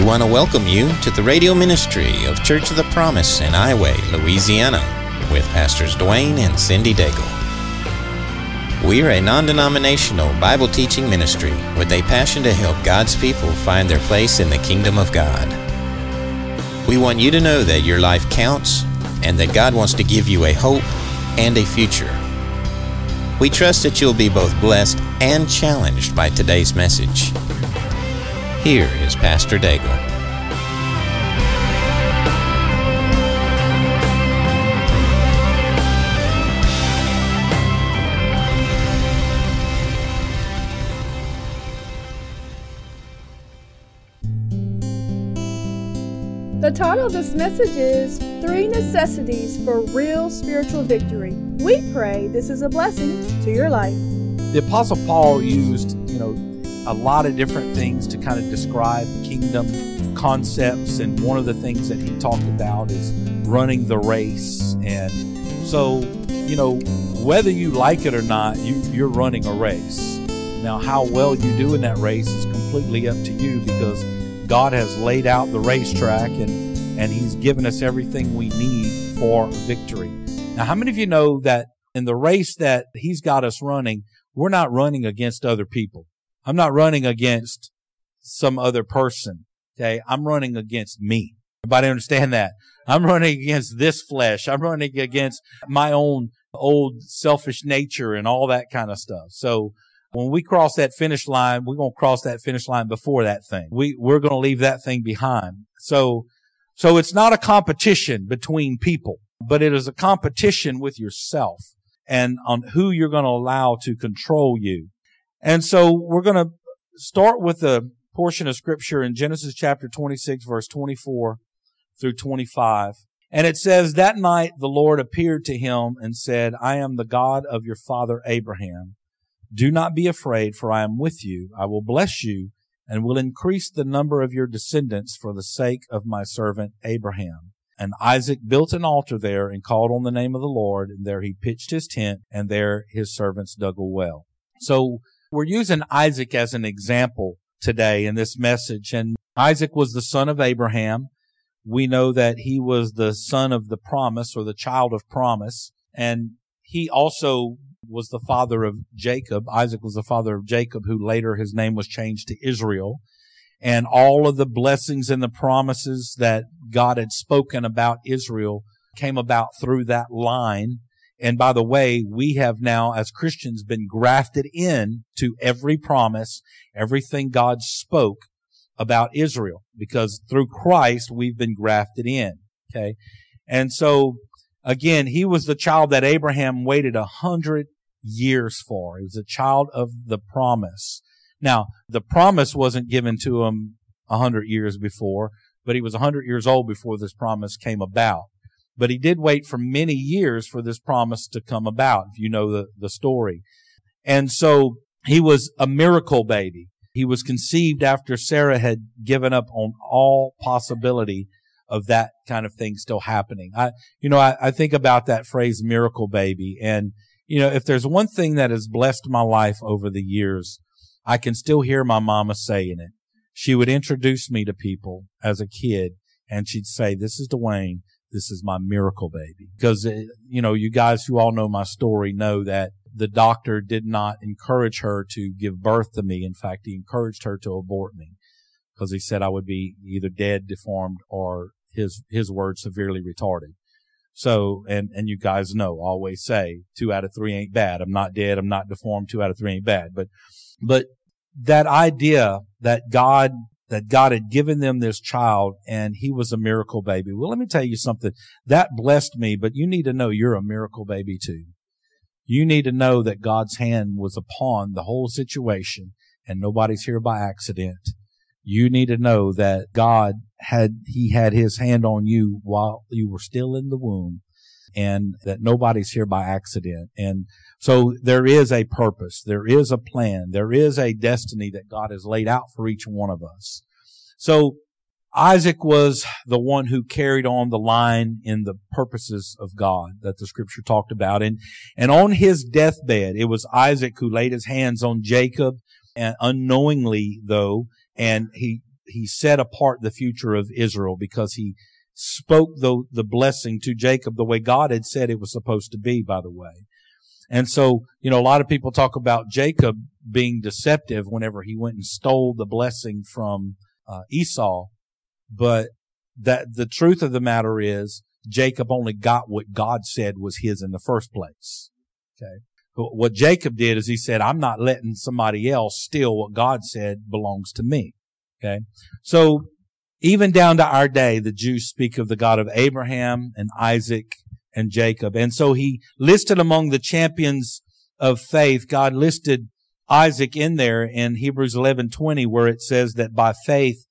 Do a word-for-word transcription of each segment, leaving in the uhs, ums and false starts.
want to welcome you to the radio ministry of Church of the Promise in Highway, Louisiana, with Pastors Dwayne and Cindy Daigle. We are a non-denominational Bible teaching ministry with a passion to help God's people find their place in the kingdom of God. We want you to know that your life counts and that God wants to give you a hope and a future. We trust that you'll be both blessed and challenged by today's message. Here is Pastor Daigle. The title of this message is Three Necessities for Real Spiritual Victory. We pray this is a blessing to your life. The Apostle Paul used, you know, a lot of different things to kind of describe kingdom concepts, and one of the things that he talked about is running the race. And so, you know, whether you like it or not, you, you're running a race. Now, how well you do in that race is completely up to you, because God has laid out the racetrack, and, and He's given us everything we need for victory. Now, how many of you know that in the race that He's got us running, we're not running against other people? I'm not running against some other person, okay? I'm running against me. Everybody understand that? I'm running against this flesh. I'm running against my own old selfish nature and all that kind of stuff. So when we cross that finish line, we're going to cross that finish line before that thing. We, we're going to leave that thing behind. So, so it's not a competition between people, but it is a competition with yourself and on who you're going to allow to control you. And so we're going to start with a portion of scripture in Genesis chapter twenty-six, verse twenty-four through twenty-five. And it says, "That night the Lord appeared to him and said, I am the God of your father Abraham. Do not be afraid, for I am with you. I will bless you and will increase the number of your descendants for the sake of my servant Abraham. And Isaac built an altar there and called on the name of the Lord. And there he pitched his tent, and there his servants dug a well." So we're using Isaac as an example today in this message. And Isaac was the son of Abraham. We know that he was the son of the promise, or the child of promise. And he also was the father of Jacob. Isaac was the father of Jacob, who later his name was changed to Israel. And all of the blessings and the promises that God had spoken about Israel came about through that line. And by the way, we have now, as Christians, been grafted in to every promise, everything God spoke about Israel, because through Christ, we've been grafted in. Okay. And so, again, he was the child that Abraham waited a hundred years for. He was a child of the promise. Now, the promise wasn't given to him a hundred years before, but he was a hundred years old before this promise came about. But he did wait for many years for this promise to come about, if you know the, the story. And so he was a miracle baby. He was conceived after Sarah had given up on all possibility of that kind of thing still happening. I, you know, I, I think about that phrase, miracle baby. And, you know, if there's one thing that has blessed my life over the years, I can still hear my mama saying it. She would introduce me to people as a kid, and she'd say, "This is Dwayne. This is my miracle baby." Because, you know, you guys who all know my story know that the doctor did not encourage her to give birth to me. In fact, he encouraged her to abort me, because he said I would be either dead, deformed, or his, his words, severely retarded. So, and, and you guys know, I always say two out of three ain't bad. I'm not dead. I'm not deformed. Two out of three ain't bad. But, but that idea that God that God had given them this child, and he was a miracle baby. Well, let me tell you something. That blessed me, but you need to know you're a miracle baby too. You need to know that God's hand was upon the whole situation, and nobody's here by accident. You need to know that God had, He had His hand on you while you were still in the womb, and that nobody's here by accident. And so there is a purpose. There is a plan. There is a destiny that God has laid out for each one of us. So Isaac was the one who carried on the line in the purposes of God that the scripture talked about. And, and on his deathbed, it was Isaac who laid his hands on Jacob, and unknowingly though, and he, he set apart the future of Israel because he spoke the, the blessing to Jacob the way God had said it was supposed to be, by the way. And so, you know, a lot of people talk about Jacob being deceptive whenever he went and stole the blessing from uh, Esau. But that the truth of the matter is Jacob only got what God said was his in the first place. Okay. But what Jacob did is he said, I'm not letting somebody else steal what God said belongs to me. Okay. So even down to our day, the Jews speak of the God of Abraham and Isaac and Jacob. And so he listed among the champions of faith, God listed Isaac in there in Hebrews eleven twenty, where it says that by faith,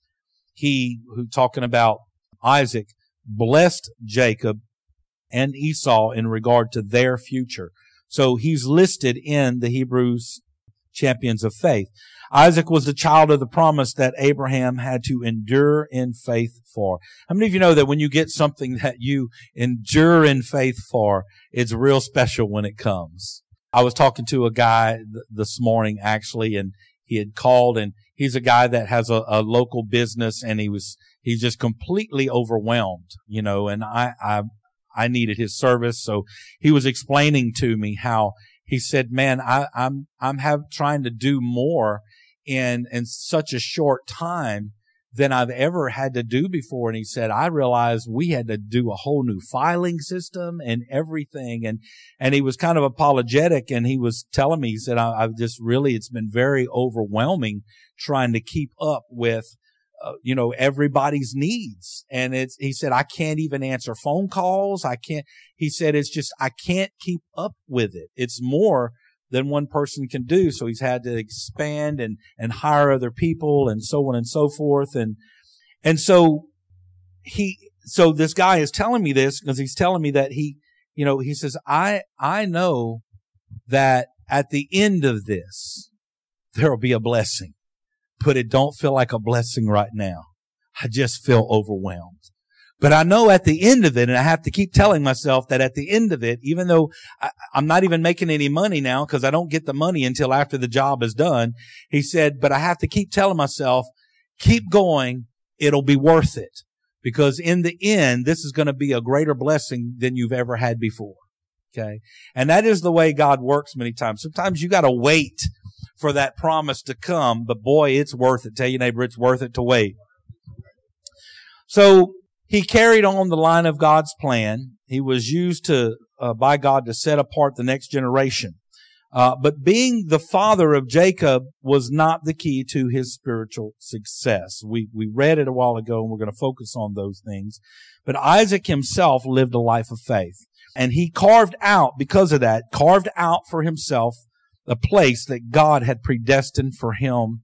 he, who talking about Isaac, blessed Jacob and Esau in regard to their future. So he's listed in the Hebrews champions of faith. Isaac was the child of the promise that Abraham had to endure in faith for. How many of you know that when you get something that you endure in faith for, it's real special when it comes? I was talking to a guy th- this morning, actually, and he had called, and he's a guy that has a, a local business, and he was, he's just completely overwhelmed, you know, and I, I, I needed his service. So he was explaining to me how he said, man, I, I'm, I'm have, trying to do more in, in such a short time than I've ever had to do before. And he said, I realized we had to do a whole new filing system and everything. And, and he was kind of apologetic. And he was telling me, he said, I, I've just really, it's been very overwhelming trying to keep up with, uh, you know, everybody's needs. And it's, he said, I can't even answer phone calls. I can't, he said, it's just, I can't keep up with it. It's more than one person can do. So he's had to expand and, and hire other people and so on and so forth. And, and so he, so this guy is telling me this because he's telling me that he, you know, he says, I, I know that at the end of this, there will be a blessing, but it don't feel like a blessing right now. I just feel overwhelmed. But I know at the end of it, and I have to keep telling myself that at the end of it, even though I, I'm not even making any money now because I don't get the money until after the job is done, he said, but I have to keep telling myself, keep going. It'll be worth it. Because in the end, this is going to be a greater blessing than you've ever had before. Okay. And that is the way God works many times. Sometimes you got to wait for that promise to come, but boy, it's worth it. Tell your neighbor, it's worth it to wait. So, he carried on the line of God's plan. He was used to, uh, by God to set apart the next generation. Uh, but being the father of Jacob was not the key to his spiritual success. We, we read it a while ago and we're going to focus on those things. But Isaac himself lived a life of faith. And he carved out, because of that, carved out for himself a place that God had predestined for him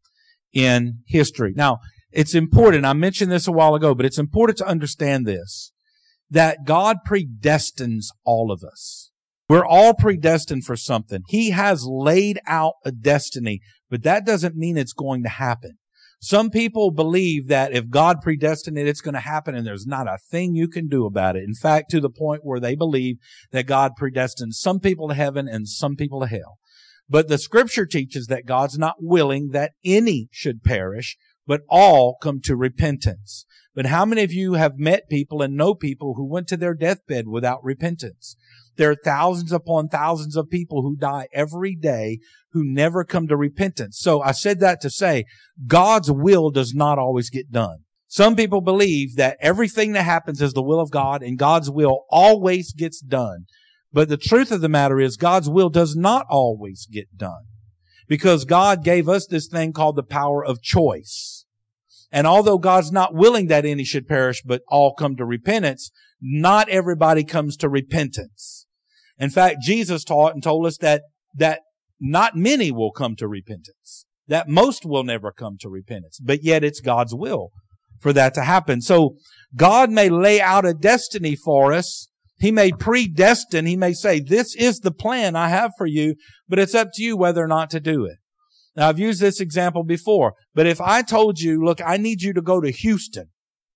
in history. Now, it's important, I mentioned this a while ago, but it's important to understand this, that God predestines all of us. We're all predestined for something. He has laid out a destiny, but that doesn't mean it's going to happen. Some people believe that if God predestined it, it's going to happen and there's not a thing you can do about it. In fact, to the point where they believe that God predestined some people to heaven and some people to hell. But the scripture teaches that God's not willing that any should perish, but all come to repentance. But how many of you have met people and know people who went to their deathbed without repentance? There are thousands upon thousands of people who die every day who never come to repentance. So I said that to say God's will does not always get done. Some people believe that everything that happens is the will of God and God's will always gets done. But the truth of the matter is God's will does not always get done. Because God gave us this thing called the power of choice. And although God's not willing that any should perish, but all come to repentance, not everybody comes to repentance. In fact, Jesus taught and told us that, that not many will come to repentance. That most will never come to repentance. But yet it's God's will for that to happen. So God may lay out a destiny for us. He may predestine. He may say, this is the plan I have for you, but it's up to you whether or not to do it. Now, I've used this example before, but if I told you, look, I need you to go to Houston,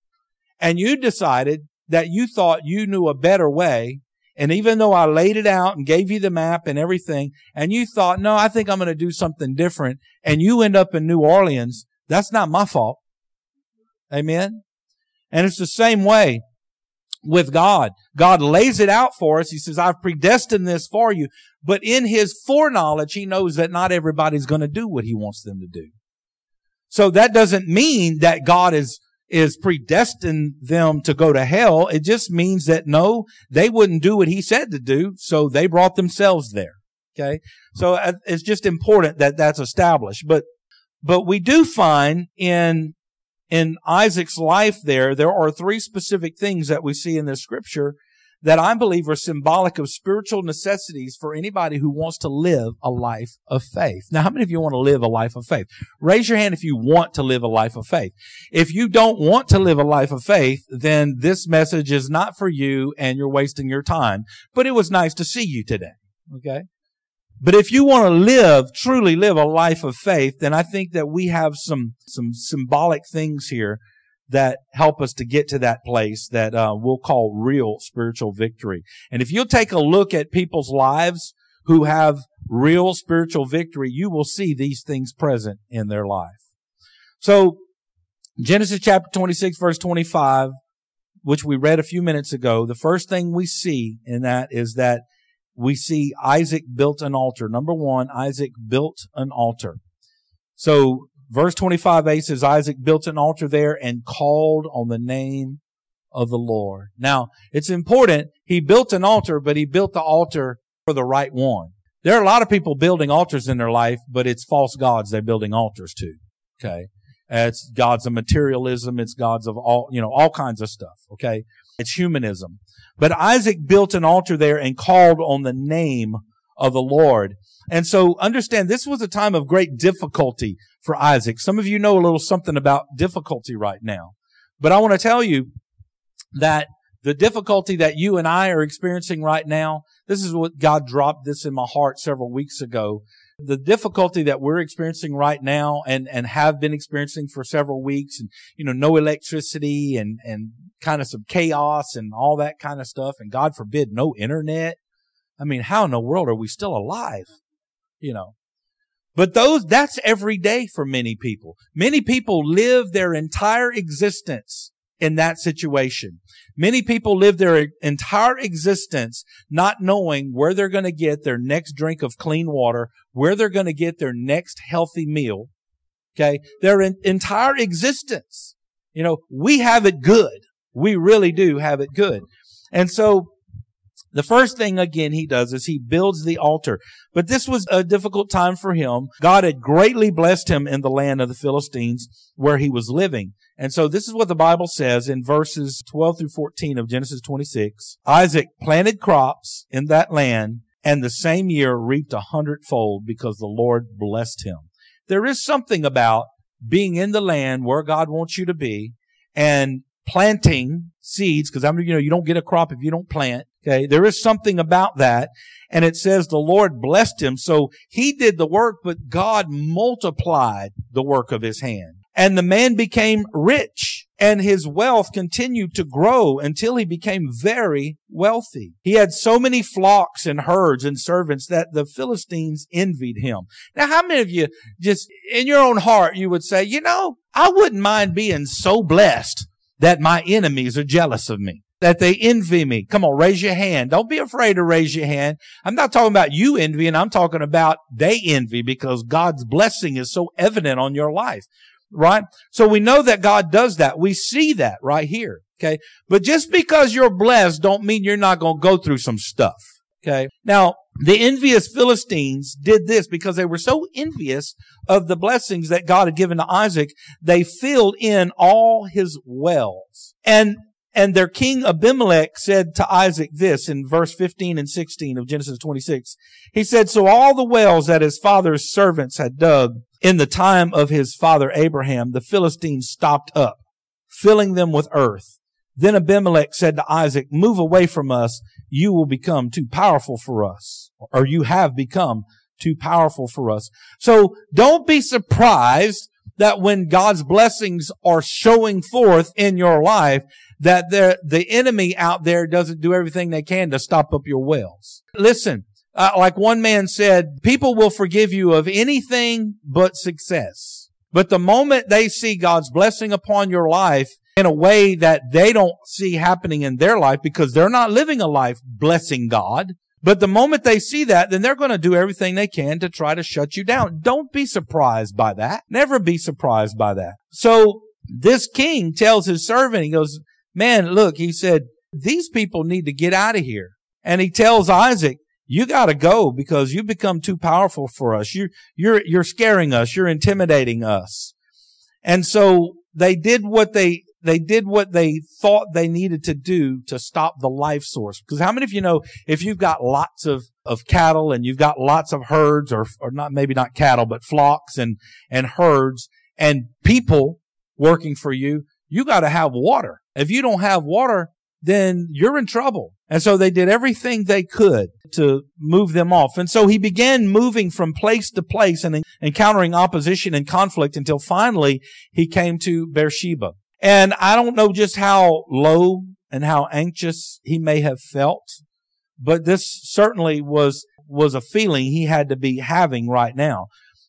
and you decided that you thought you knew a better way, and even though I laid it out and gave you the map and everything, and you thought, no, I think I'm going to do something different, and you end up in New Orleans, that's not my fault. Amen? And it's the same way with God. God lays it out for us. He says, I've predestined this for you. But in His foreknowledge, He knows that not everybody's going to do what He wants them to do. So that doesn't mean that God is, is predestined them to go to hell. It just means that no, they wouldn't do what He said to do, so they brought themselves there. Okay? So it's just important that that's established. But, but we do find in In Isaac's life there, there are three specific things that we see in this scripture that I believe are symbolic of spiritual necessities for anybody who wants to live a life of faith. Now, how many of you want to live a life of faith? Raise your hand if you want to live a life of faith. If you don't want to live a life of faith, then this message is not for you and you're wasting your time. But it was nice to see you today. Okay? But if you want to live, truly live a life of faith, then I think that we have some, some symbolic things here that help us to get to that place that uh, we'll call real spiritual victory. And if you'll take a look at people's lives who have real spiritual victory, you will see these things present in their life. So, Genesis chapter twenty-six, verse twenty-five, which we read a few minutes ago, the first thing we see in that is that we see Isaac built an altar. Number one, Isaac built an altar. So, verse twenty-five a says, Isaac built an altar there and called on the name of the Lord. Now, it's important. He built an altar, but he built the altar for the right one. There are a lot of people building altars in their life, but it's false gods they're building altars to. Okay? It's gods of materialism. It's gods of all, you know, all kinds of stuff. Okay? It's humanism. But Isaac built an altar there and called on the name of the Lord. And so understand, this was a time of great difficulty for Isaac. Some of you know a little something about difficulty right now. But I want to tell you that the difficulty that you and I are experiencing right now, this is what God dropped this in my heart several weeks ago. The difficulty that we're experiencing right now and, and have been experiencing for several weeks, and, you know, no electricity and, and kind of some chaos and all that kind of stuff. And God forbid, no internet. I mean, how in the world are we still alive? You know, but those, that's every day for many people. Many people live their entire existence in that situation. Many people live their entire existence not knowing where they're going to get their next drink of clean water, where they're going to get their next healthy meal. Okay. Their en- entire existence. You know, we have it good. We really do have it good. And so the first thing, again, he does is he builds the altar. But this was a difficult time for him. God had greatly blessed him in the land of the Philistines where he was living. And so this is what the Bible says in verses twelve through fourteen of Genesis twenty-six. Isaac planted crops in that land and the same year reaped a hundredfold because the Lord blessed him. There is something about being in the land where God wants you to be and planting seeds, because I mean, you know, you don't get a crop if you don't plant. Okay. There is something about that. And it says the Lord blessed him. So he did the work, but God multiplied the work of his hand. And the man became rich, and his wealth continued to grow until he became very wealthy. He had so many flocks and herds and servants that the Philistines envied him. Now, how many of you just in your own heart, you would say, you know, I wouldn't mind being so blessed that my enemies are jealous of me, that they envy me? Come on, raise your hand. Don't be afraid to raise your hand. I'm not talking about you envying. I'm talking about they envy because God's blessing is so evident on your life. Right? So we know that God does that. We see that right here. Okay. But just because you're blessed don't mean you're not going to go through some stuff. Okay. Now, the envious Philistines did this because they were so envious of the blessings that God had given to Isaac. They filled in all his wells. And And their king Abimelech said to Isaac this in verse fifteen and sixteen of Genesis twenty-six. He said, so all the wells that his father's servants had dug in the time of his father Abraham, the Philistines stopped up, filling them with earth. Then Abimelech said to Isaac, move away from us. You will become too powerful for us, or you have become too powerful for us. So don't be surprised that when God's blessings are showing forth in your life, that the enemy out there doesn't do everything they can to stop up your wells. Listen, uh, like one man said, people will forgive you of anything but success. But the moment they see God's blessing upon your life in a way that they don't see happening in their life because they're not living a life blessing God, but the moment they see that, then they're going to do everything they can to try to shut you down. Don't be surprised by that. Never be surprised by that. So this king tells his servant, he goes, man, look, he said, these people need to get out of here. And he tells Isaac, you got to go because you've become too powerful for us. You, you're, you're scaring us. You're intimidating us. And so they did what they, they did what they thought they needed to do to stop the life source. Because how many of you know if you've got lots of, of cattle and you've got lots of herds or, or not, maybe not cattle, but flocks and, and herds and people working for you, you got to have water. If you don't have water, then you're in trouble. And so they did everything they could to move them off. And so he began moving from place to place and encountering opposition and conflict until finally he came to Beersheba. And I don't know just how low and how anxious he may have felt, but this certainly was, was a feeling he had to be having right now.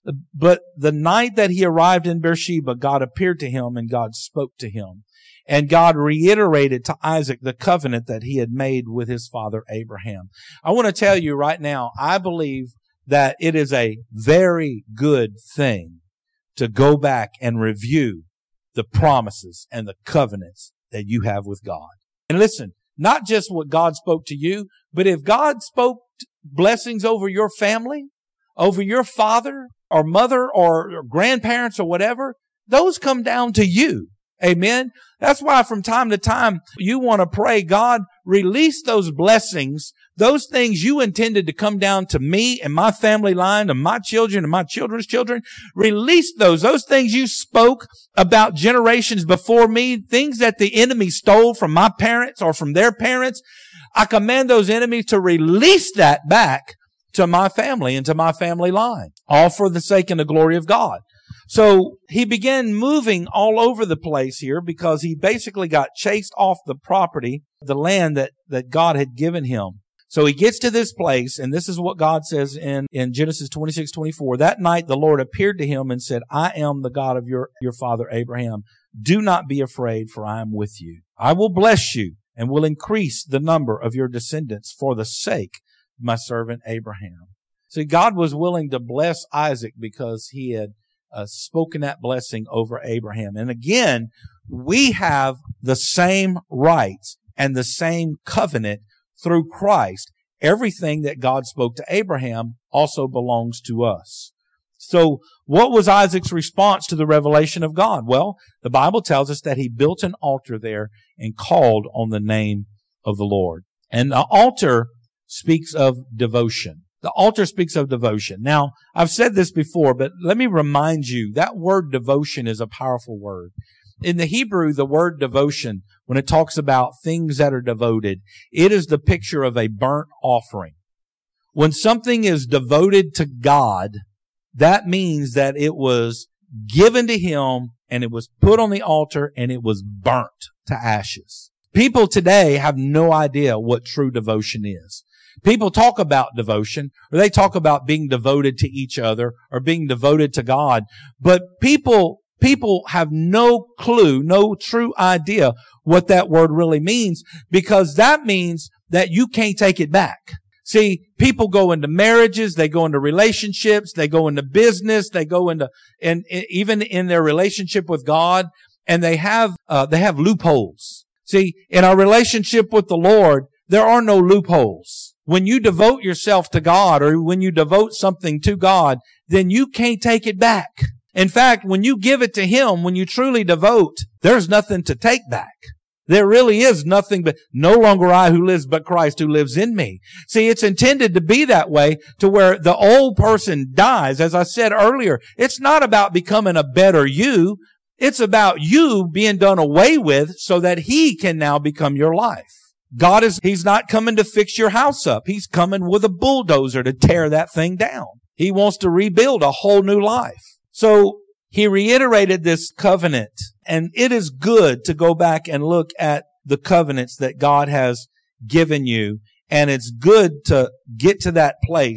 But the night that he arrived in Beersheba, God appeared to him and God spoke to him. And God reiterated to Isaac the covenant that he had made with his father Abraham. I want to tell you right now, I believe that it is a very good thing to go back and review the promises and the covenants that you have with God. And listen, not just what God spoke to you, but if God spoke blessings over your family, over your father or mother or grandparents or whatever, those come down to you. Amen. That's why from time to time you want to pray, God, release those blessings, those things you intended to come down to me and my family line and my children and my children's children. Release those, those things you spoke about generations before me, things that the enemy stole from my parents or from their parents. I command those enemies to release that back to my family and to my family line, all for the sake and the glory of God. So he began moving all over the place here because he basically got chased off the property, the land that, that God had given him. So he gets to this place, and this is what God says in, in Genesis twenty-six twenty-four. That night the Lord appeared to him and said, I am the God of your, your father Abraham. Do not be afraid, for I am with you. I will bless you and will increase the number of your descendants for the sake of my servant Abraham. See, God was willing to bless Isaac because he had Uh, spoken that blessing over Abraham. And again, we have the same rights and the same covenant through Christ. Everything that God spoke to Abraham also belongs to us. So what was Isaac's response to the revelation of God? Well, the Bible tells us that he built an altar there and called on the name of the Lord. And the altar speaks of devotion. The altar speaks of devotion. Now, I've said this before, but let me remind you, that word devotion is a powerful word. In the Hebrew, the word devotion, when it talks about things that are devoted, it is the picture of a burnt offering. When something is devoted to God, that means that it was given to Him and it was put on the altar and it was burnt to ashes. People today have no idea what true devotion is. People talk about devotion, or they talk about being devoted to each other or being devoted to God. But people, people have no clue, no true idea what that word really means, because that means that you can't take it back. See, people go into marriages, they go into relationships, they go into business, they go into, and even in their relationship with God, and they have, uh, they have loopholes. See, in our relationship with the Lord, there are no loopholes. When you devote yourself to God or when you devote something to God, then you can't take it back. In fact, when you give it to Him, when you truly devote, there's nothing to take back. There really is nothing but no longer I who lives, but Christ who lives in me. See, it's intended to be that way to where the old person dies. As I said earlier, it's not about becoming a better you. It's about you being done away with so that He can now become your life. God is, He's not coming to fix your house up. He's coming with a bulldozer to tear that thing down. He wants to rebuild a whole new life. So He reiterated this covenant, and it is good to go back and look at the covenants that God has given you. And it's good to get to that place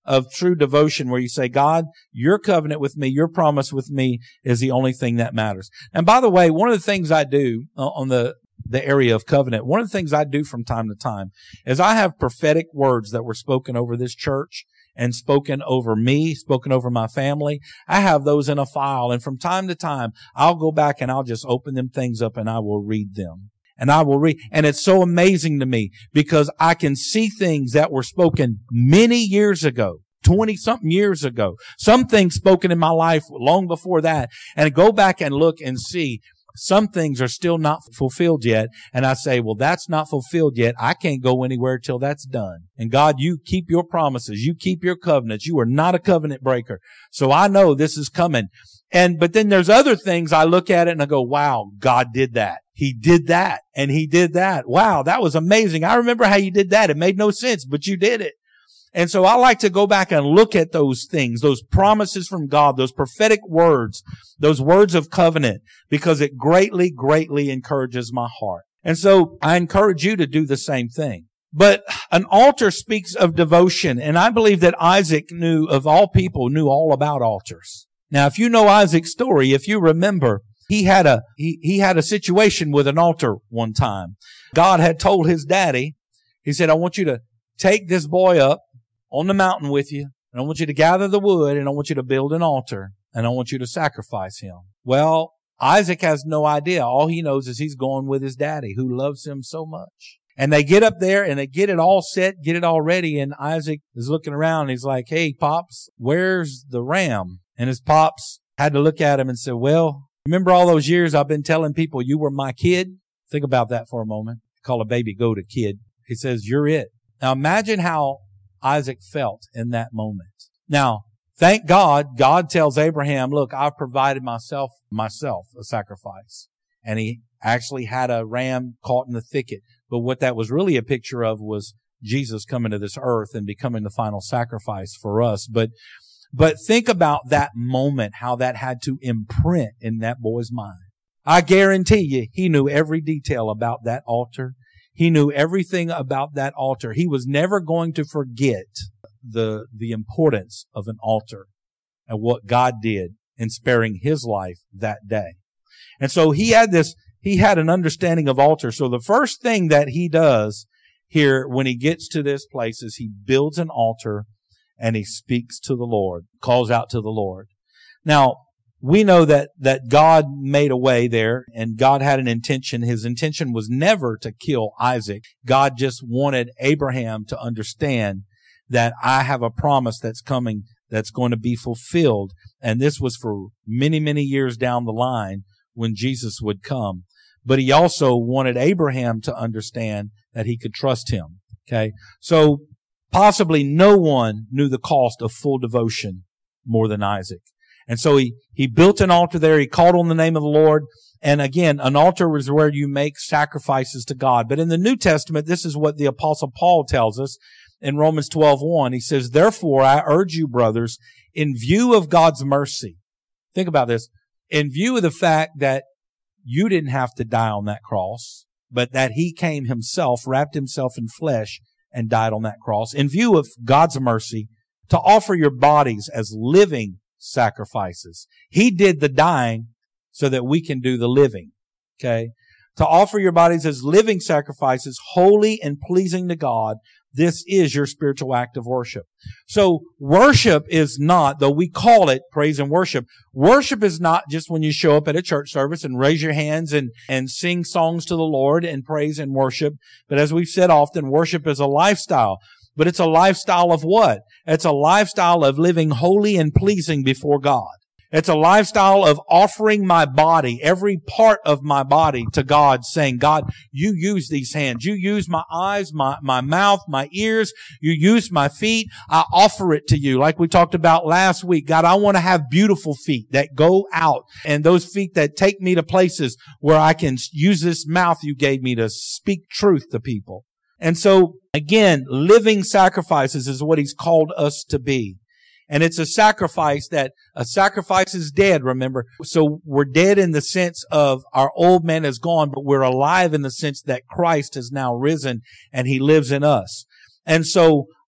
of true devotion where you say, God, your covenant with me, your promise with me is the only thing that matters. And by the way, one of the things I do on the, the area of covenant, one of the things I do from time to time is I have prophetic words that were spoken over this church and spoken over me, spoken over my family. I have those in a file. And from time to time, I'll go back and I'll just open them things up and I will read them. And I will read. And it's so amazing to me because I can see things that were spoken many years ago, twenty something years ago. Some things spoken in my life long before that. And go back and look and see some things are still not fulfilled yet. And I say, well, that's not fulfilled yet. I can't go anywhere till that's done. And God, you keep your promises. You keep your covenants. You are not a covenant breaker. So I know this is coming. And, but then there's other things I look at it and I go, wow, God did that. He did that and he did that. Wow, that was amazing. I remember how you did that. It made no sense, but you did it. And so I like to go back and look at those things, those promises from God, those prophetic words, those words of covenant, because it greatly, greatly encourages my heart. And so I encourage you to do the same thing. But an altar speaks of devotion, and I believe that Isaac knew, of all people, knew all about altars. Now, if you know Isaac's story, if you remember, he had a, he, he had a situation with an altar one time. God had told his daddy, he said, I want you to take this boy up on the mountain with you, and I want you to gather the wood, and I want you to build an altar, and I want you to sacrifice him. Well, Isaac has no idea. All he knows is he's going with his daddy, who loves him so much. And they get up there, and they get it all set, get it all ready, and Isaac is looking around, and he's like, hey, Pops, where's the ram? And his Pops had to look at him and say, well, remember all those years I've been telling people you were my kid? Think about that for a moment. Call a baby goat a kid. He says, you're it. Now imagine how Isaac felt in that moment. Now, thank God, God tells Abraham, look, I've provided myself, myself a sacrifice. And he actually had a ram caught in the thicket. But what that was really a picture of was Jesus coming to this earth and becoming the final sacrifice for us. But, but think about that moment, how that had to imprint in that boy's mind. I guarantee you, he knew every detail about that altar. He knew everything about that altar. He was never going to forget the, the importance of an altar and what God did in sparing his life that day. And so he had this, he had an understanding of altar. So the first thing that he does here when he gets to this place is he builds an altar and he speaks to the Lord, calls out to the Lord. Now, we know that, that God made a way there and God had an intention. His intention was never to kill Isaac. God just wanted Abraham to understand that I have a promise that's coming that's going to be fulfilled. And this was for many, many years down the line when Jesus would come. But he also wanted Abraham to understand that he could trust him. Okay. So possibly no one knew the cost of full devotion more than Isaac. And so he, he built an altar there. He called on the name of the Lord. And again, an altar is where you make sacrifices to God. But in the New Testament, this is what the Apostle Paul tells us in Romans twelve one. He says, therefore, I urge you, brothers, in view of God's mercy. Think about this. In view of the fact that you didn't have to die on that cross, but that he came himself, wrapped himself in flesh, and died on that cross. In view of God's mercy, to offer your bodies as living sacrifices. He did the dying so that we can do the living. Okay. To offer your bodies as living sacrifices, holy and pleasing to God. This is your spiritual act of worship. So worship is not, though we call it praise and worship, worship is not just when you show up at a church service and raise your hands and, and sing songs to the Lord and praise and worship. But as we've said often, worship is a lifestyle. But it's a lifestyle of what? It's a lifestyle of living holy and pleasing before God. It's a lifestyle of offering my body, every part of my body to God, saying, God, you use these hands. You use my eyes, my, my mouth, my ears. You use my feet. I offer it to you. Like we talked about last week. God, I want to have beautiful feet that go out and those feet that take me to places where I can use this mouth you gave me to speak truth to people. And so, again, living sacrifices is what he's called us to be. And it's a sacrifice that, a sacrifice is dead, remember. So we're dead in the sense of our old man is gone, but we're alive in the sense that Christ has now risen and he lives in us. And so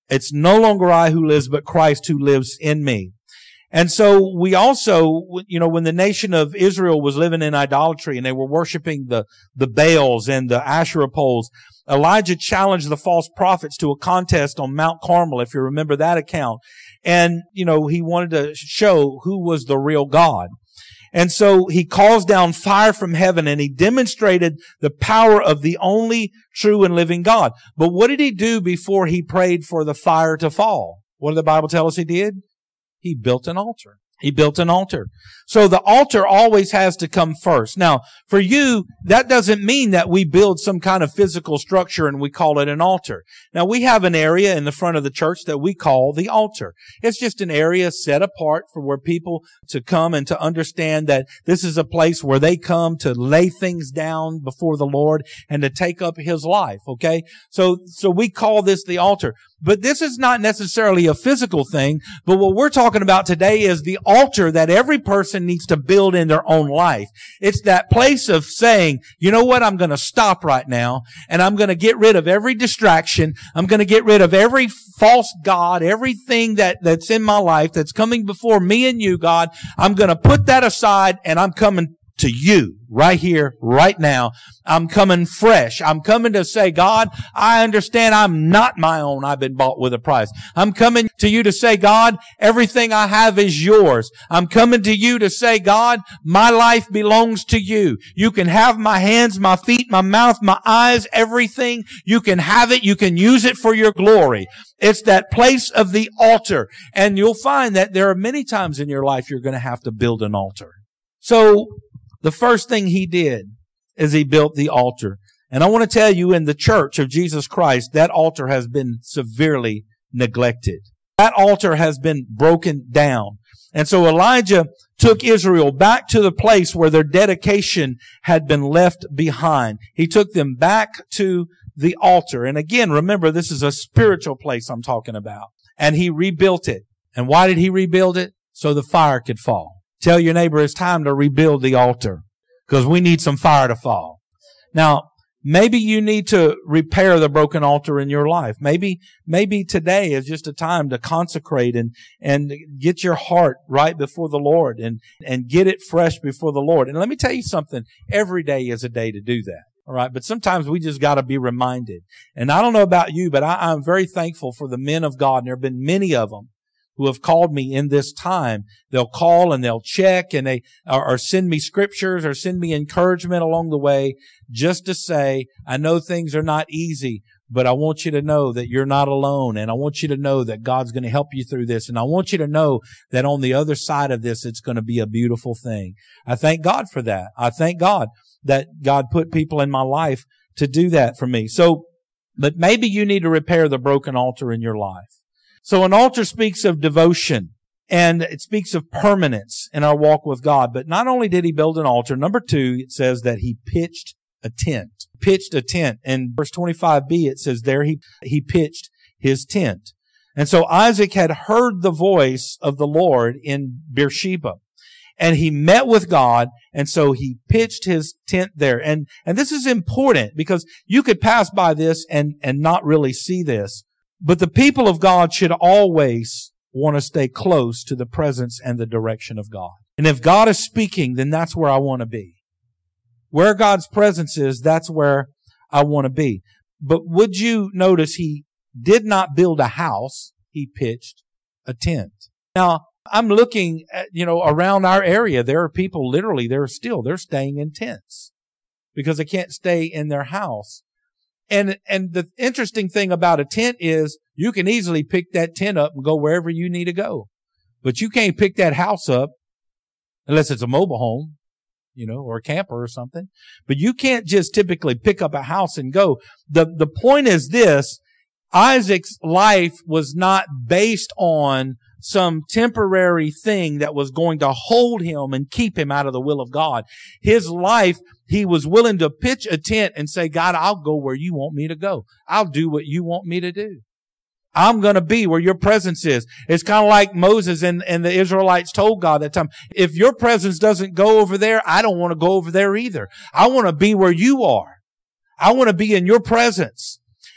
It's no longer I who lives, but Christ who lives in me. And so we also, you know, when the nation of Israel was living in idolatry and they were worshiping the, the Baals and the Asherah poles, Elijah challenged the false prophets to a contest on Mount Carmel, if you remember that account. And, you know, he wanted to show who was the real God. And so he calls down fire from heaven and he demonstrated the power of the only true and living God. But what did he do before he prayed for the fire to fall? What did the Bible tell us he did? He built an altar. He built an altar. So the altar always has to come first. Now, for you, that doesn't mean that we build some kind of physical structure and we call it an altar. Now, we have an area in the front of the church that we call the altar. It's just an area set apart for where people to come and to understand that this is a place where they come to lay things down before the Lord and to take up His life, okay? So, so we call this the altar. But this is not necessarily a physical thing, but what we're talking about today is the altar that every person needs to build in their own life. It's that place of saying, you know what, I'm going to stop right now, and I'm going to get rid of every distraction. I'm going to get rid of every false god, everything that, that's in my life that's coming before me and you, God. I'm going to put that aside, and I'm coming to you right here, right now. I'm coming fresh. I'm coming to say, God, I understand I'm not my own. I've been bought with a price. I'm coming to you to say, God, everything I have is yours. I'm coming to you to say, God, my life belongs to you. You can have my hands, my feet, my mouth, my eyes, everything. You can have it. You can use it for your glory. It's that place of the altar. And you'll find that there are many times in your life you're going to have to build an altar. So, the first thing he did is he built the altar. And I want to tell you, in the church of Jesus Christ, that altar has been severely neglected. That altar has been broken down. And so Elijah took Israel back to the place where their dedication had been left behind. He took them back to the altar. And again, remember, this is a spiritual place I'm talking about. And he rebuilt it. And why did he rebuild it? So the fire could fall. Tell your neighbor it's time to rebuild the altar, because we need some fire to fall. Now, maybe you need to repair the broken altar in your life. Maybe, maybe today is just a time to consecrate and, and get your heart right before the Lord and, and get it fresh before the Lord. And let me tell you something. Every day is a day to do that. All right. But sometimes we just got to be reminded. And I don't know about you, but I, I'm very thankful for the men of God. And there have been many of them who have called me in this time. They'll call and they'll check and they, or, or send me scriptures or send me encouragement along the way just to say, I know things are not easy, but I want you to know that you're not alone. And I want you to know that God's going to help you through this. And I want you to know that on the other side of this, it's going to be a beautiful thing. I thank God for that. I thank God that God put people in my life to do that for me. So, but maybe you need to repair the broken altar in your life. So an altar speaks of devotion and it speaks of permanence in our walk with God. But not only did he build an altar, number two, it says that he pitched a tent. Pitched a tent. In verse twenty-five b, it says there he, he pitched his tent. And so Isaac had heard the voice of the Lord in Beersheba. And he met with God, and so he pitched his tent there. And, and this is important because you could pass by this and, and not really see this. But the people of God should always want to stay close to the presence and the direction of God. And if God is speaking, then that's where I want to be. Where God's presence is, that's where I want to be. But would you notice he did not build a house, he pitched a tent. Now, I'm looking at, you know, around our area, there are people literally, they're still, they're staying in tents because they can't stay in their house. And, and the interesting thing about a tent is you can easily pick that tent up and go wherever you need to go. But you can't pick that house up unless it's a mobile home, you know, or a camper or something. But you can't just typically pick up a house and go. The, the point is this, Isaac's life was not based on some temporary thing that was going to hold him and keep him out of the will of God. His life, he was willing to pitch a tent and say, God, I'll go where you want me to go. I'll do what you want me to do. I'm going to be where your presence is. It's kind of like Moses and, and the Israelites told God that time, if your presence doesn't go over there, I don't want to go over there either. I want to be where you are. I want to be in your presence.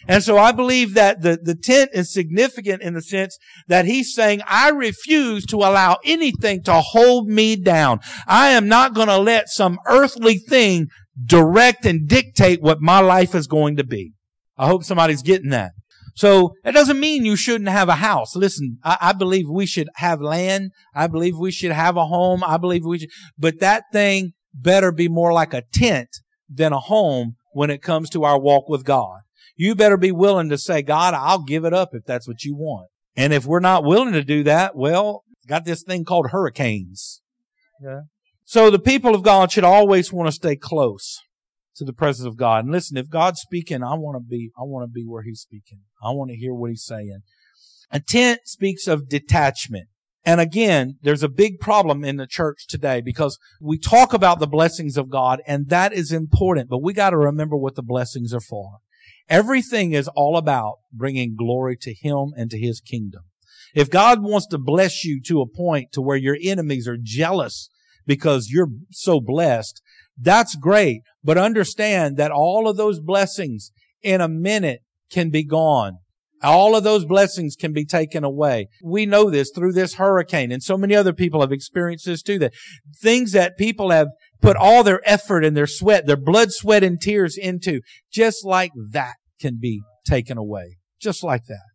And so I believe that the, the tent is significant in the sense that he's saying, I refuse to allow anything to hold me down. I am not going to let some earthly thing direct and dictate what my life is going to be. I hope somebody's getting that. So it doesn't mean you shouldn't have a house. Listen, I, I believe we should have land. I believe we should have a home. I believe we should, but that thing better be more like a tent than a home when it comes to our walk with God. You better be willing to say, God, I'll give it up if that's what you want. And if we're not willing to do that, well, got this thing called hurricanes. Yeah. So the people of God should always want to stay close to the presence of God. And listen, if God's speaking, I want to be, I want to be where He's speaking. I want to hear what He's saying. A tent speaks of detachment. And again, there's a big problem in the church today because we talk about the blessings of God, and that is important, but we got to remember what the blessings are for. Everything is all about bringing glory to Him and to His kingdom. If God wants to bless you to a point to where your enemies are jealous because you're so blessed, that's great. But understand that all of those blessings in a minute can be gone. All of those blessings can be taken away. We know this through this hurricane, and so many other people have experienced this too, that things that people have put all their effort and their sweat, their blood, sweat, and tears into, just like that can be taken away. Just like that.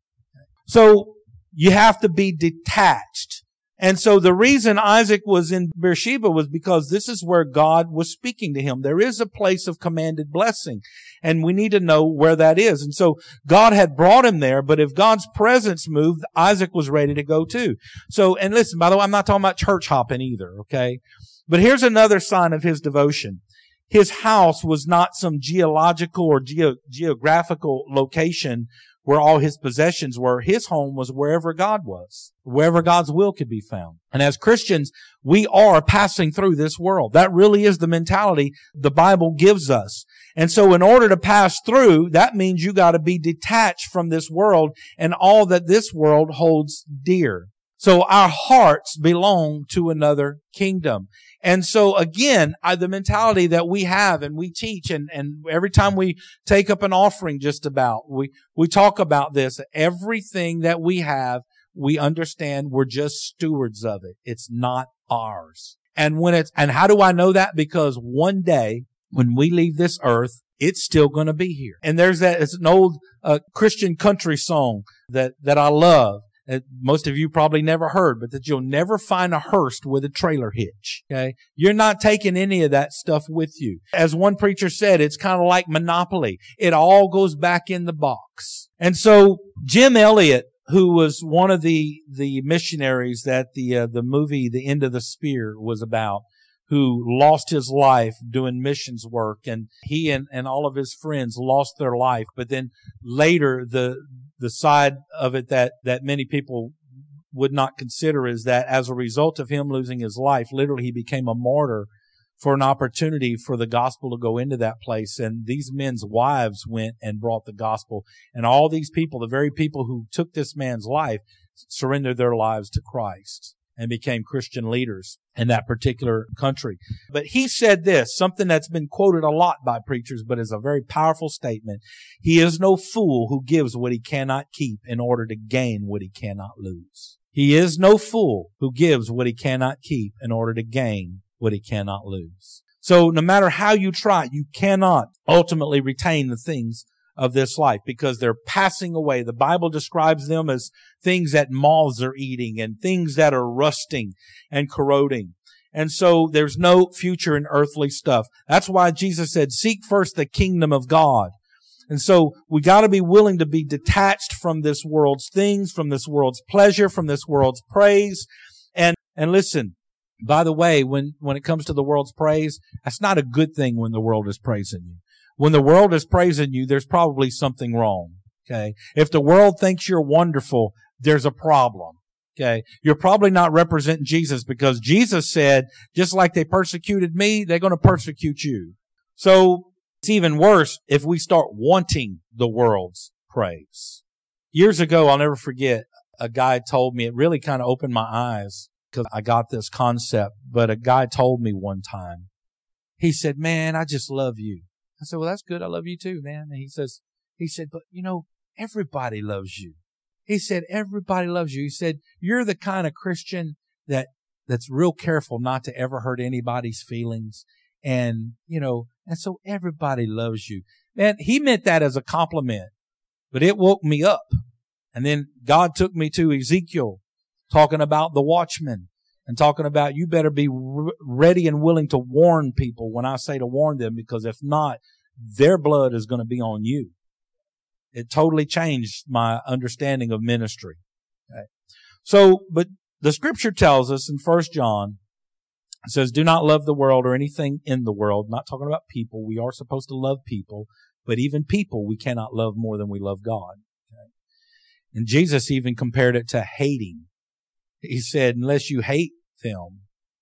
So you have to be detached. And so the reason Isaac was in Beersheba was because this is where God was speaking to him. There is a place of commanded blessing, and we need to know where that is. And so God had brought him there, but if God's presence moved, Isaac was ready to go too. So, and listen, by the way, I'm not talking about church hopping either, okay? But here's another sign of his devotion. His house was not some geological or geo- geographical location where all his possessions were. His home was wherever God was, wherever God's will could be found. And as Christians, we are passing through this world. That really is the mentality the Bible gives us. And so in order to pass through, that means you got to be detached from this world and all that this world holds dear. So our hearts belong to another kingdom. And so again, I, the mentality that we have and we teach, and, and every time we take up an offering just about, we, we talk about this. Everything that we have, we understand we're just stewards of it. It's not ours. And when it's, and how do I know that? Because one day when we leave this earth, it's still going to be here. And there's that, it's an old uh, Christian country song that, that I love. That most of you probably never heard, but that you'll never find a hearse with a trailer hitch. Okay. You're not taking any of that stuff with you. As one preacher said, it's kind of like Monopoly. It all goes back in the box. And so Jim Elliot, who was one of the, the missionaries that the, uh, the movie, The End of the Spear was about, who lost his life doing missions work, and he and, and all of his friends lost their life. But then later, the, the side of it that, that many people would not consider is that as a result of him losing his life, literally he became a martyr for an opportunity for the gospel to go into that place. And these men's wives went and brought the gospel. And all these people, the very people who took this man's life, surrendered their lives to Christ and became Christian leaders in that particular country. But he said this, something that's been quoted a lot by preachers, but is a very powerful statement. He is no fool who gives what he cannot keep in order to gain what he cannot lose. He is no fool who gives what he cannot keep in order to gain what he cannot lose. So no matter how you try, you cannot ultimately retain the things of this life because they're passing away. The Bible describes them as things that moths are eating and things that are rusting and corroding. And so there's no future in earthly stuff. That's why Jesus said, seek first the kingdom of God. And so we got to be willing to be detached from this world's things, from this world's pleasure, from this world's praise. And, and listen, by the way, when, when it comes to the world's praise, that's not a good thing when the world is praising you. When the world is praising you, there's probably something wrong. Okay. If the world thinks you're wonderful, there's a problem. Okay. You're probably not representing Jesus because Jesus said, just like they persecuted me, they're going to persecute you. So it's even worse if we start wanting the world's praise. Years ago, I'll never forget, a guy told me, it really kind of opened my eyes because I got this concept, but a guy told me one time, he said, man, I just love you. I said, well, that's good. I love you too, man. And he says, He said, but you know, everybody loves you. He said, everybody loves you. He said, you're the kind of Christian that, that's real careful not to ever hurt anybody's feelings. And, you know, and so everybody loves you. And he meant that as a compliment, but it woke me up. And then God took me to Ezekiel, talking about the watchman and talking about you better be re- ready and willing to warn people when I say to warn them, because if not, their blood is going to be on you. It totally changed my understanding of ministry. Okay. So, but the scripture tells us in First John, it says, do not love the world or anything in the world. Not talking about people. We are supposed to love people, but even people we cannot love more than we love God. Okay. And Jesus even compared it to hating. He said, unless you hate them.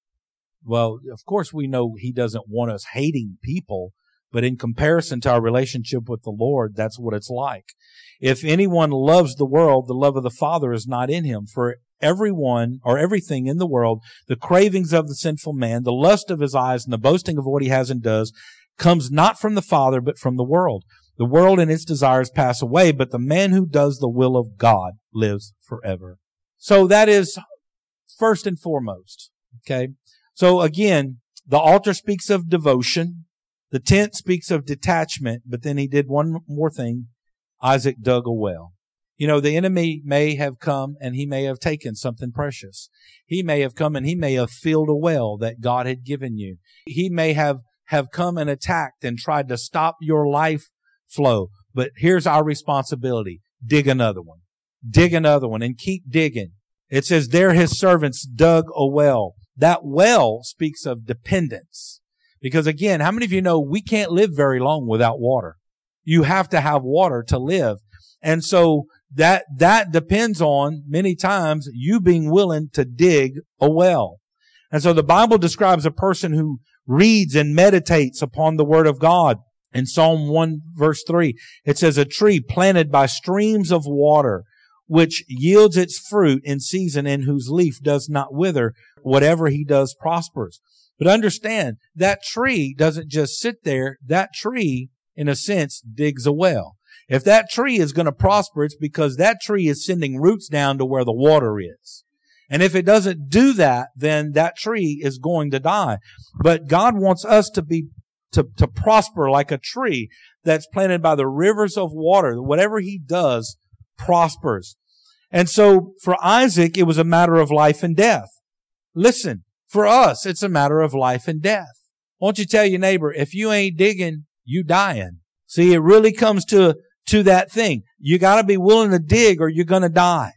Well, of course we know he doesn't want us hating people, but in comparison to our relationship with the Lord, that's what it's like. If anyone loves the world, the love of the Father is not in him. For everyone or everything in the world, the cravings of the sinful man, the lust of his eyes, and the boasting of what he has and does, comes not from the Father, but from the world. The world and its desires pass away, but the man who does the will of God lives forever. So that is first and foremost. Okay. So again, the altar speaks of devotion. The tent speaks of detachment, but then he did one more thing. Isaac dug a well. You know, the enemy may have come and he may have taken something precious. He may have come and he may have filled a well that God had given you. He may have, have come and attacked and tried to stop your life flow. But here's our responsibility. Dig another one. Dig another one and keep digging. It says, there his servants dug a well. That well speaks of dependence. Because again, how many of you know we can't live very long without water? You have to have water to live. And so that, that depends on many times you being willing to dig a well. And so the Bible describes a person who reads and meditates upon the Word of God. In Psalm one verse three, it says, a tree planted by streams of water, which yields its fruit in season and whose leaf does not wither. Whatever he does prospers. But understand, that tree doesn't just sit there. That tree, in a sense, digs a well. If that tree is going to prosper, it's because that tree is sending roots down to where the water is. And if it doesn't do that, then that tree is going to die. But God wants us to be, to, to prosper like a tree that's planted by the rivers of water. Whatever he does prospers. And so for Isaac, it was a matter of life and death. Listen, for us, it's a matter of life and death. Won't you tell your neighbor, if you ain't digging, you dying. See, it really comes to, to that thing. You gotta be willing to dig or you're gonna die.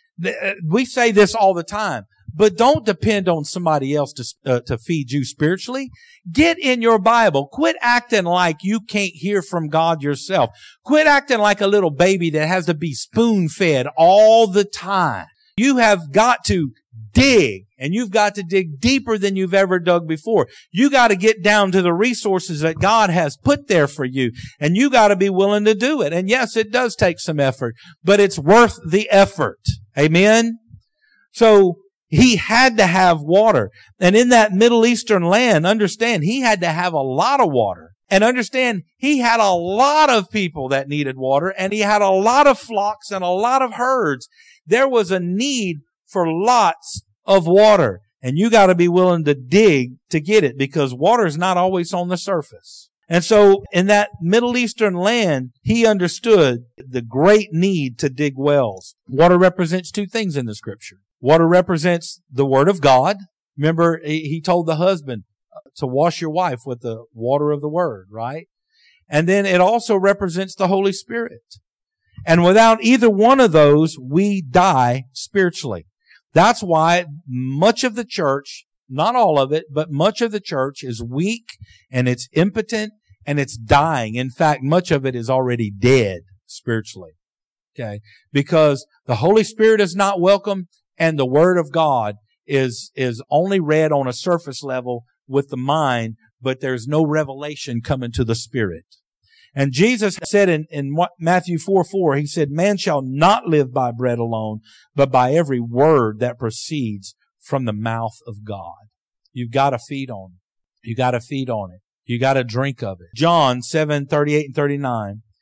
We say this all the time, but don't depend on somebody else to, uh, to feed you spiritually. Get in your Bible. Quit acting like you can't hear from God yourself. Quit acting like a little baby that has to be spoon-fed all the time. You have got to dig, and you've got to dig deeper than you've ever dug before. You got to get down to the resources that God has put there for you, and you got to be willing to do it. And yes, it does take some effort, but it's worth the effort. Amen? So, he had to have water. And in that Middle Eastern land, understand, he had to have a lot of water. And understand, he had a lot of people that needed water, and he had a lot of flocks and a lot of herds. There was a need for lots of water. And you got to be willing to dig to get it, because water is not always on the surface. And so in that Middle Eastern land, he understood the great need to dig wells. Water represents two things in the scripture. Water represents the Word of God. Remember, he told the husband to wash your wife with the water of the Word, right? And then it also represents the Holy Spirit. And without either one of those, we die spiritually. That's why much of the church, not all of it, but much of the church is weak and it's impotent and it's dying. In fact, much of it is already dead spiritually. Okay? Because the Holy Spirit is not welcome and the Word of God is, is only read on a surface level with the mind, but there's no revelation coming to the Spirit. And Jesus said in, in Matthew four four, he said, man shall not live by bread alone, but by every word that proceeds from the mouth of God. You've got to feed on it. You got to feed on it. You got to drink of it. John seven thirty-eight and thirty-nine,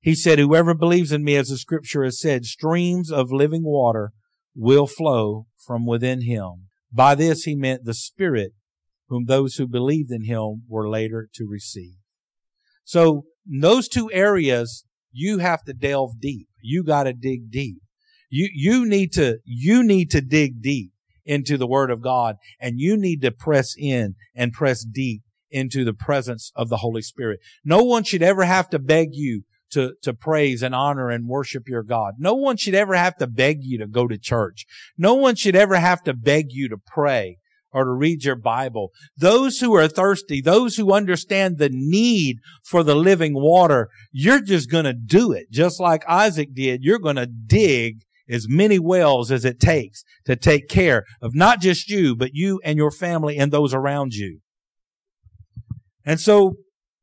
He said, whoever believes in me, as the scripture has said, streams of living water will flow from within him. By this he meant the Spirit, whom those who believed in him were later to receive. So in those two areas, you have to delve deep. You got to dig deep. You, you need to, you need to dig deep into the Word of God, and you need to press in and press deep into the presence of the Holy Spirit. No one should ever have to beg you to, to praise and honor and worship your God. No one should ever have to beg you to go to church. No one should ever have to beg you to pray or to read your Bible. Those who are thirsty, those who understand the need for the living water, you're just going to do it. Just like Isaac did, you're going to dig as many wells as it takes to take care of not just you, but you and your family and those around you. And so,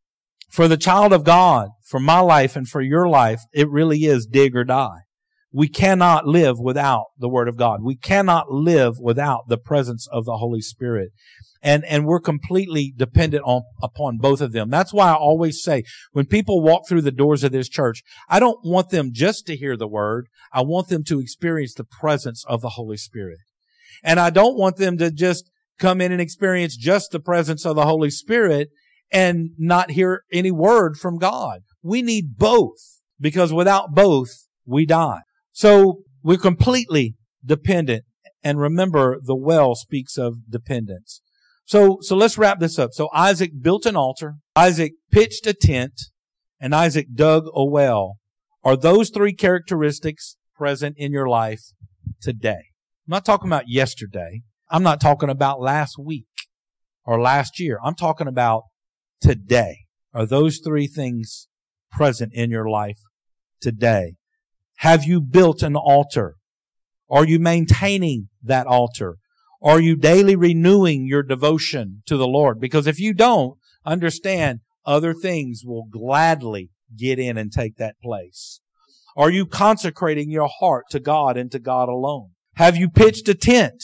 for the child of God, for my life and for your life, it really is dig or die. We cannot live without the Word of God. We cannot live without the presence of the Holy Spirit. And, and we're completely dependent on, upon both of them. That's why I always say, when people walk through the doors of this church, I don't want them just to hear the Word. I want them to experience the presence of the Holy Spirit. And I don't want them to just come in and experience just the presence of the Holy Spirit and not hear any word from God. We need both, because without both, we die. So we're completely dependent. And remember, the well speaks of dependence. So, so let's wrap this up. So Isaac built an altar, Isaac pitched a tent, and Isaac dug a well. Are those three characteristics present in your life today? I'm not talking about yesterday. I'm not talking about last week or last year. I'm talking about today. Are those three things present in your life today? Have you built an altar? Are you maintaining that altar? Are you daily renewing your devotion to the Lord? Because if you don't, understand, other things will gladly get in and take that place. Are you consecrating your heart to God and to God alone? Have you pitched a tent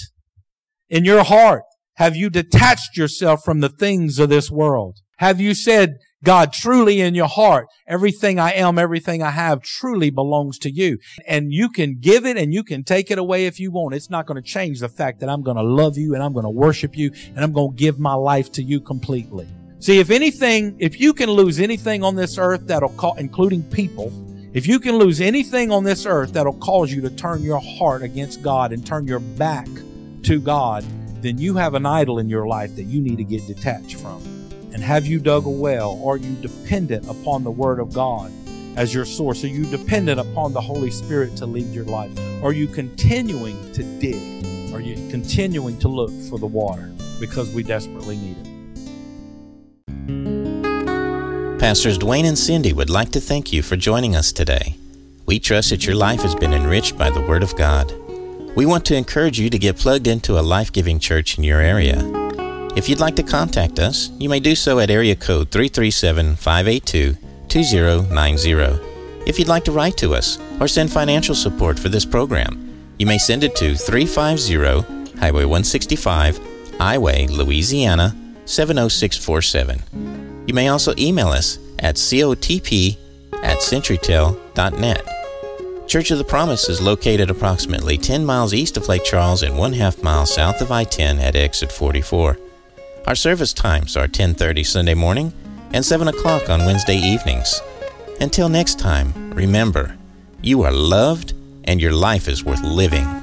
in your heart? Have you detached yourself from the things of this world? Have you said, God, truly in your heart, everything I am, everything I have truly belongs to you. And you can give it and you can take it away if you want. It's not going to change the fact that I'm going to love you and I'm going to worship you and I'm going to give my life to you completely. See, if anything, if you can lose anything on this earth that'll call, including people, if you can lose anything on this earth that'll cause you to turn your heart against God and turn your back to God, then you have an idol in your life that you need to get detached from. And have you dug a well? Are you dependent upon the Word of God as your source? Are you dependent upon the Holy Spirit to lead your life? Are you continuing to dig? Are you continuing to look for the water? Because we desperately need it. Pastors Dwayne and Cindy would like to thank you for joining us today. We trust that your life has been enriched by the Word of God. We want to encourage you to get plugged into a life-giving church in your area. If you'd like to contact us, you may do so at area code three three seven, five eight two, two zero nine zero. If you'd like to write to us or send financial support for this program, you may send it to three fifty Highway one sixty-five, Highway, Louisiana, seven oh six four seven. You may also email us at cotp at centurytel dot net. Church of the Promise is located approximately ten miles east of Lake Charles and one half mile south of I ten at exit forty-four. Our service times are ten thirty Sunday morning and seven o'clock on Wednesday evenings. Until next time, remember, you are loved and your life is worth living.